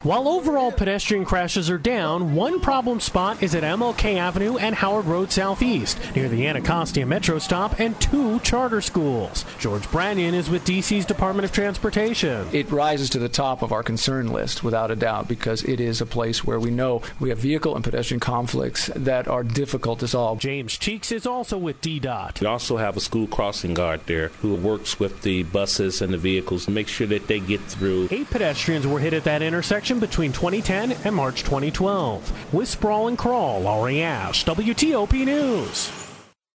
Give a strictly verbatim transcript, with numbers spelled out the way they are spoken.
While overall pedestrian crashes are down, one problem spot is at M L K Avenue and Howard Road Southeast, near the Anacostia Metro stop and two charter schools. George Brannion is with D C's Department of Transportation. It rises to the top of our concern list, without a doubt, because it is a place where we know we have vehicle and pedestrian conflicts that are difficult to solve. James Cheeks is also with D DOT. We also have a school crossing guard there who works with the buses and the vehicles to make sure that they get through. Eight pedestrians were hit at that intersection between twenty ten and March twenty twelve. With Sprawl and Crawl, Laurie Ash, W T O P News.